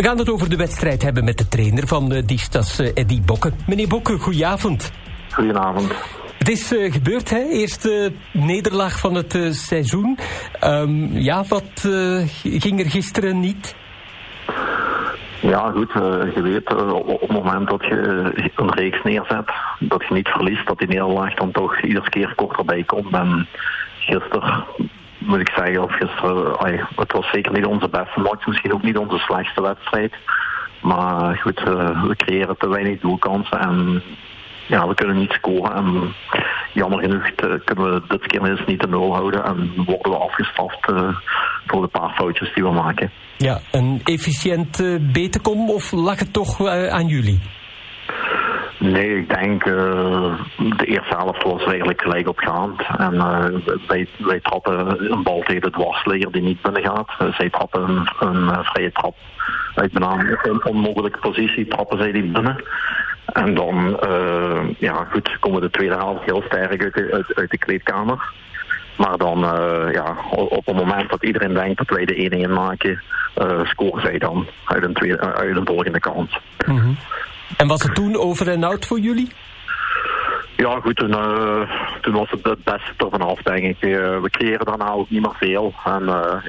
We gaan het over de wedstrijd hebben met de trainer van Diestas, Eddy Bokke. Meneer Bokke, goedenavond. Goedenavond. Het is gebeurd, hè? Eerste nederlaag van het seizoen. Wat ging er gisteren niet? Ja, goed. Je weet, op het moment dat je een reeks neerzet, dat je niet verliest, dat die nederlaag dan toch iedere keer korter bij komt. En gisteren, moet ik zeggen, het was zeker niet onze beste match, misschien ook niet onze slechtste wedstrijd. Maar goed, we creëren te weinig doelkansen en ja, we kunnen niet scoren. En jammer genoeg kunnen we dit keer eens niet de 0 houden en worden we afgestraft voor de paar foutjes die we maken. Ja, een efficiënt Betekom of lag het toch aan jullie? Nee, ik denk de eerste helft was eigenlijk gelijk opgaand. En wij trappen een bal tegen de dwarsligger die niet binnen gaat. Zij trappen een vrije trap uit bijna een onmogelijke positie, trappen zij die binnen. En dan komen we de tweede helft heel sterk uit de kleedkamer. Maar dan, op het moment dat iedereen denkt dat wij de 1-1 maken, scoren zij dan uit een volgende kans. Mm-hmm. En was het toen over en out voor jullie? Ja, goed, toen was het beste er vanaf, denk ik. We creëren daarna ook niet meer veel. En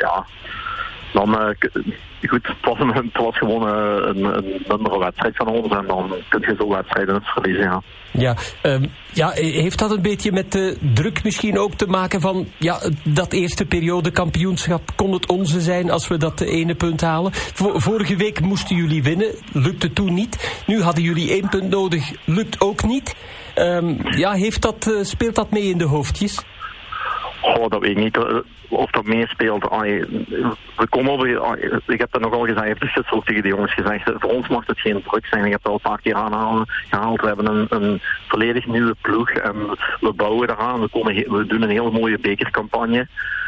goed, het was gewoon een mindere wedstrijd van ons en dan kun je zo'n wedstrijden eens verliezen, ja. Heeft dat een beetje met de druk misschien ook te maken van, dat eerste periode kampioenschap, kon het onze zijn als we dat ene punt halen? Vorige week moesten jullie winnen, lukte toen niet. Nu hadden jullie 1 punt nodig, lukt ook niet. Speelt dat mee in de hoofdjes? Dat weet ik niet of dat meespeelt. We komen over. Ik heb het nogal gezegd, dus het ook tegen de jongens gezegd. Voor ons mag het geen druk zijn. Ik heb het al een paar keer aangehaald. We hebben een volledig nieuwe ploeg en we bouwen eraan. We doen een hele mooie bekercampagne.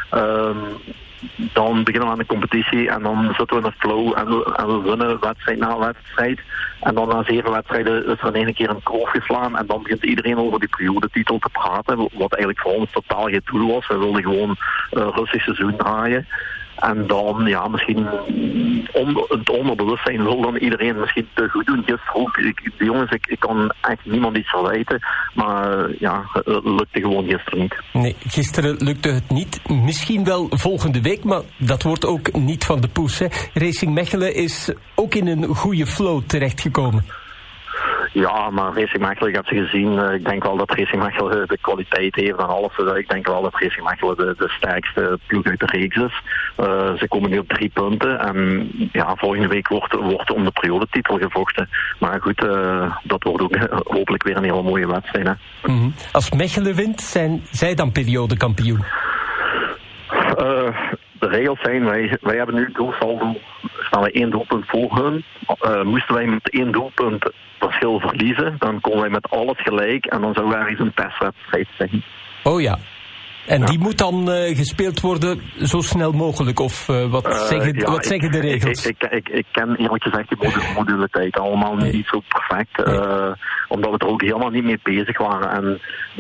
Dan beginnen we aan de competitie en dan zitten we in een flow en we winnen wedstrijd na wedstrijd. En dan na 7 wedstrijden is er in één keer een kloof geslaan en dan begint iedereen over die periodetitel te praten, wat eigenlijk voor ons totaal geen doel was. We wilden gewoon rustig seizoen draaien. En dan, misschien het onderbewustzijn wil dan iedereen misschien te goed doen. Gisteren ook, de jongens, ik kan echt niemand iets verwijten. Maar het lukte gewoon gisteren niet. Nee, gisteren lukte het niet. Misschien wel volgende week, maar dat wordt ook niet van de poes. Hè. Racing Mechelen is ook in een goede flow terechtgekomen. Ja, maar Racing Mechelen, ik heb ze gezien. Ik denk wel dat Racing Mechelen de kwaliteit heeft en alles. Ik denk wel dat Racing Mechelen de sterkste ploeg uit de reeks is. Ze komen nu op 3 punten. En volgende week wordt om de periodetitel gevochten. Maar goed, dat wordt ook hopelijk weer een hele mooie wedstrijd. Hè. Mm-hmm. Als Mechelen wint, zijn zij dan periodekampioen? De regels zijn, wij hebben nu doelsaldo, staan wij 1 doelpunt voor hun. Moesten wij met 1 doelpunt verschil verliezen, dan komen wij met alles gelijk en dan zou er eens een testwedstrijd zijn. Oh ja. En die moet dan gespeeld worden zo snel mogelijk? Of wat zeggen de regels? Ik ken eerlijk gezegd die modaliteit allemaal niet zo perfect. Omdat we er ook helemaal niet mee bezig waren. En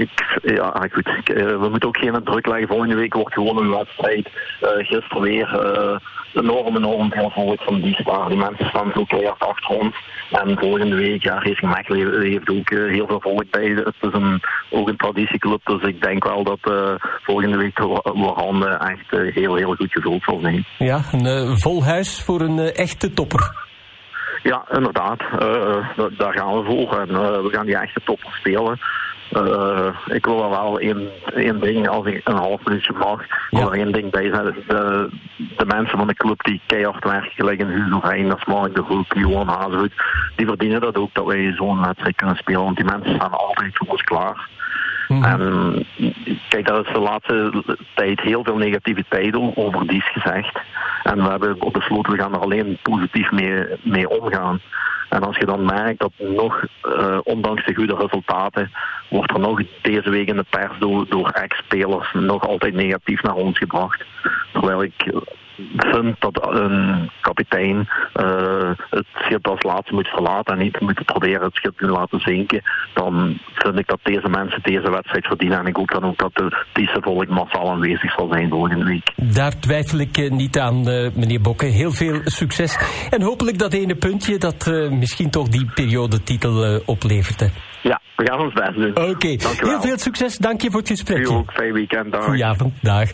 we moeten ook geen druk leggen. Volgende week wordt gewoon een wedstrijd. Gisteren weer enorm veel volk van die staan. Die mensen staan zo keihard achter ons. En volgende week, Racing Mechelen heeft ook heel veel volk bij. Het is ook een traditieclub, dus ik denk wel dat volgende week Warande echt heel goed gevuld zal zijn. Ja, een vol huis voor een echte topper. Ja, inderdaad. Daar gaan we voor. En we gaan die echte topper spelen. Ik wil wel één ding, als ik een half minuutje mag, wil er één ding bij zijn. De mensen van de club die keihard werken, gelijk in Hugo Reinders, Mark de Hoek, Johan Hazehoed, die verdienen dat ook, dat wij zo'n wedstrijd kunnen spelen. Want die mensen staan altijd voor ons klaar. Mm-hmm. En kijk, daar is de laatste tijd heel veel negativiteit over Dies gezegd. En we hebben besloten, we gaan er alleen positief mee omgaan. En als je dan merkt dat nog, ondanks de goede resultaten, wordt er nog deze week in de pers door ex-spelers nog altijd negatief naar ons gebracht. Terwijl ik vind dat een kapitein het schip als laatste moet verlaten en niet moet proberen het schip te laten zinken, dan vind ik dat deze mensen deze wedstrijd verdienen. En ik hoop dan ook dat de Thiesse volk massaal aanwezig zal zijn volgende week. Daar twijfel ik niet aan, meneer Bokke. Heel veel succes. En hopelijk dat ene puntje dat misschien toch die periodetitel oplevert. Hè. Ja, we gaan ons best doen. Oké. Heel veel succes. Dank je voor het gesprek. U ook. Fijn weekend. Dag. Goedenavond. Dag.